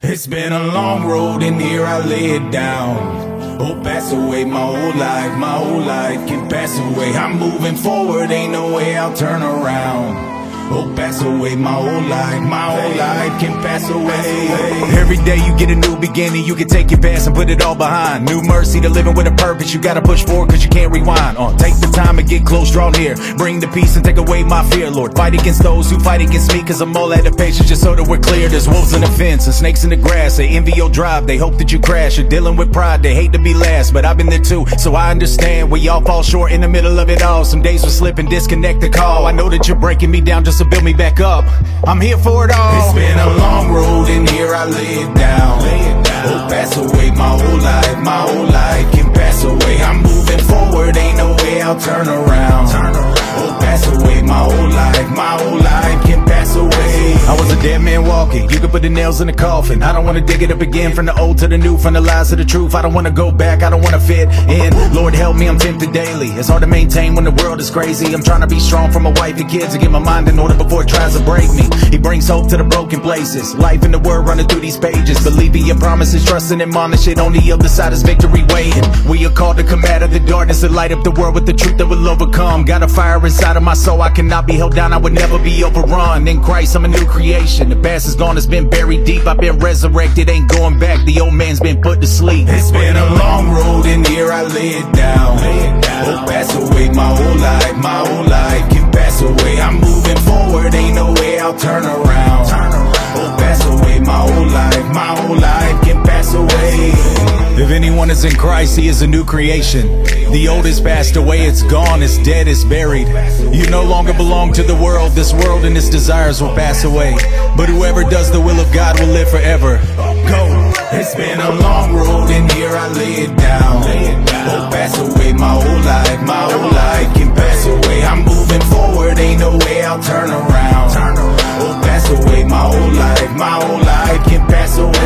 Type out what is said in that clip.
It's been a long road and here I lay it down. Oh, pass away my whole life can pass away. I'm moving forward, ain't no way I'll turn around. Oh, pass away my whole life can pass away. Every day you get a new beginning, you can take your past and put it all behind. New mercy to living with a purpose, you gotta push forward cause you can't rewind. Take the time and get close, draw near. Bring the peace and take away my fear, Lord. Fight against those who fight against me, cause I'm all out of patience, just so that we're clear. There's wolves in the fence and snakes in the grass. They envy your drive, they hope that you crash. You're dealing with pride, they hate to be last, but I've been there too, so I understand. We all fall short in the middle of it all. Some days we slip and disconnect the call. I know that you're breaking me down just to build me back up. I'm here for it all. It's been a long road and here I lay it down. Oh, pass away my whole life can pass away. I'm moving forward, ain't no way I'll turn around. Oh, pass away my whole life can pass away. I was a dead man walking, you could put the nails in the coffin. I don't wanna dig it up again, from the old to the new, from the lies to the truth. I don't wanna go back, I don't wanna fit in. Lord help me, I'm tempted daily. It's hard to maintain when the world is crazy. I'm trying to be strong for my wife and kids, to get my mind in order before it tries to break me. He brings hope to the broken places, life in the word running through these pages. Believing your promises, trusting in mom, and shit on the other side is victory waiting. We are called to come out of the darkness and light up the world with the truth that will overcome. Got a fire inside of my soul, I cannot be held down, I would never be overrun. In Christ I'm a new creation, the past is gone, it's been buried deep. I've been resurrected, ain't going back, the old man's been put to sleep. It's been a long road and here I lay it down. Oh, pass away my whole life can pass away. I'm moving forward, ain't no way I'll turn around. Oh, pass away my whole life can pass away. If anyone is in Christ, he is a new creation. The old is passed away, it's gone, it's dead, it's buried. You no longer belong to the world. This world and its desires will pass away, but whoever does the will of God will live forever. Go. It's been a long road and here I lay it down. Oh, pass away my whole life can pass away. I'm moving forward, ain't no way I'll turn around. Oh, pass away my whole life can pass away.